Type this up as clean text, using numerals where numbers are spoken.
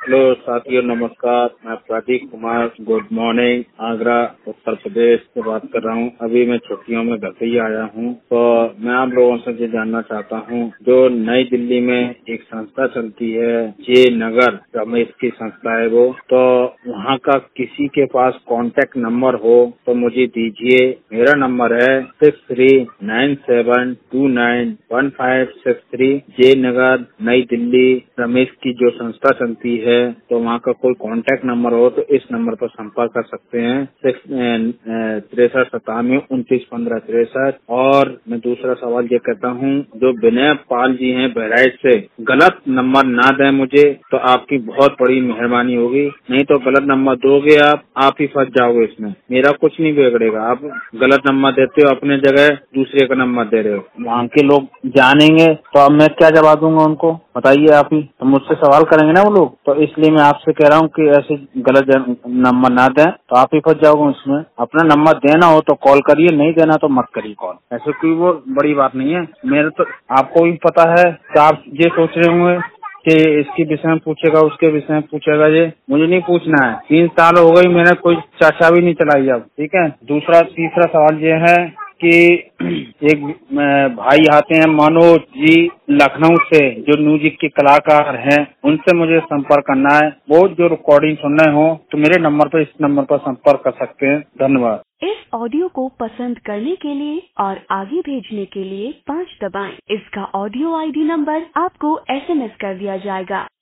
Hello साथियों, नमस्कार। मैं प्रदीप कुमार, गुड मॉर्निंग, आगरा उत्तर प्रदेश से बात कर रहा हूँ। अभी मैं छुट्टियों में घर पे ही आया हूँ। तो मैं आप लोगों से ये जानना चाहता हूँ, जो नई दिल्ली में एक संस्था चलती है, जे नगर रमेश की संस्था है वो, तो वहाँ का किसी के पास कांटेक्ट नंबर हो तो मुझे दीजिए। मेरा नंबर है 6397291563। जे नगर नई दिल्ली रमेश की जो संस्था चलती है, तो वहाँ का कोई कांटेक्ट नंबर हो तो इस नंबर पर संपर्क कर सकते हैं। 6397291563। और मैं दूसरा सवाल ये कहता हूँ, जो विनय पाल जी हैं बहराइच से, गलत नंबर ना दें मुझे तो आपकी बहुत बड़ी मेहरबानी होगी। नहीं तो गलत नंबर दोगे आप ही फंस जाओगे इसमें। मेरा कुछ नहीं बिगड़ेगा। आप गलत नंबर देते हो, अपने जगह दूसरे का नंबर दे रहे हो। वहाँ के लोग जानेंगे तो अब मैं क्या जवाब दूंगा उनको, बताइए आप ही। तो मुझसे सवाल करेंगे ना वो लोग। तो इसलिए मैं आपसे कह रहा हूँ कि ऐसे गलत नंबर ना दें, तो आप ही फंस जाओगे इसमें। अपना नंबर देना हो तो कॉल करिए, नहीं देना तो मत करिए कॉल। ऐसे कोई वो बड़ी बात नहीं है। मेरे तो आपको भी पता है कि आप ये सोच रहे होंगे कि इसके विषय में पूछेगा, उसके विषय में पूछेगा। ये मुझे नहीं पूछना है। 3 साल हो गई, मैंने कोई चर्चा भी नहीं चलाई अब, ठीक है। तीसरा सवाल ये है कि एक भाई आते हैं मनोज जी लखनऊ से, जो म्यूजिक के कलाकार हैं, उनसे मुझे संपर्क करना है। वो जो रिकॉर्डिंग सुनना हो तो मेरे नंबर पर, इस नंबर पर संपर्क कर सकते हैं। धन्यवाद। इस ऑडियो को पसंद करने के लिए और आगे भेजने के लिए 5 दबाएं। इसका ऑडियो ID नंबर आपको SMS कर दिया जाएगा।